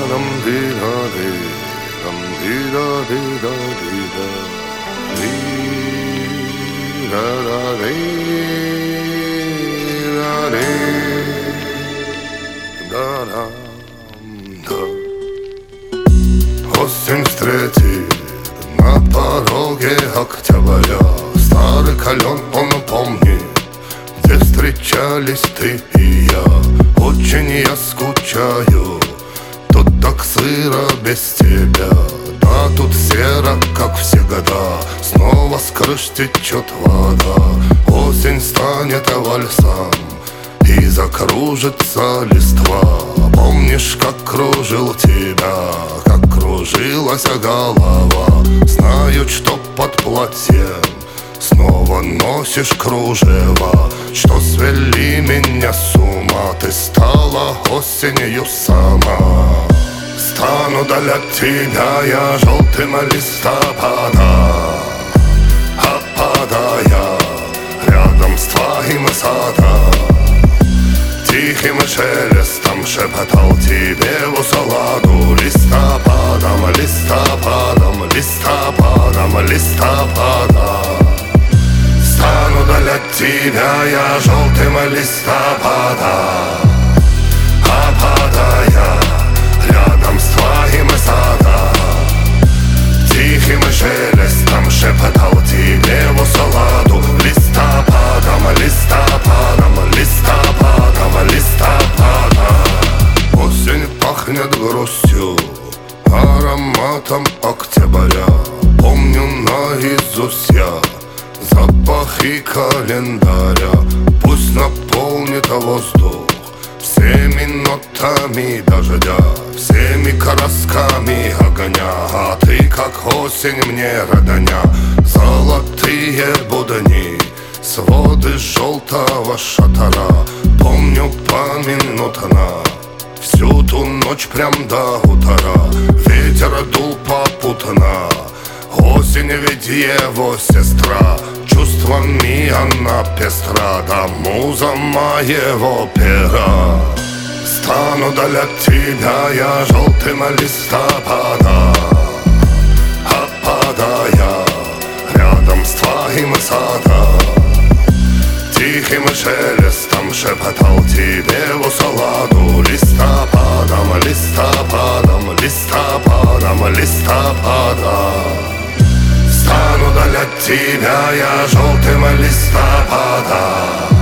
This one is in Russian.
нам дида ди, нам дида дида дида, дида да дида ди, да да да. Осень встретит на пороге октября. Старый кален он помнит, где встречались ты и я. Очень я скучаю, тут так сыро без тебя. Да тут серо, как всегда, снова с крыш течет вода. Осень станет вальсом и закружится листва. Помнишь, как кружил тебя, как кружилась голова. Знаю, что под платьем снова носишь кружева, что свели меня с ума. Ты стала осенью сама. Стану для тебя я желтым листопадом, опадая рядом с твоим садом. Тихим шелестом шепотал тебе в усладу. Листопадом, листопадом, листопадом, листопадом. Стану для тебя я желтым листопадом, опадая рядом с твоим садом. Тихим шелестом шепотал тебе в усладу. Листопадом, листопадом, листопадом, листопадом. Осень пахнет грустью, ароматом октября. Помню наизусть я запахи календаря. Пусть наполнит воздух всеми нотами дождя, всеми красками огня. А ты, как осень, мне родня. Золотые будни, своды желтого шатара. Помню поминутно всю ту ночь прям до утра. Ветер дул попутно, осень ведь его сестра. Чувствами она пестра, да муза моего пера. Стану для тебя я желтым листопадом, опадая рядом с твоим садом. Тихим шелестом шепотал тебе в усладу. Листопадом, листопадом, листопадом, листопадом. Стану для тебя я желтым листопадом,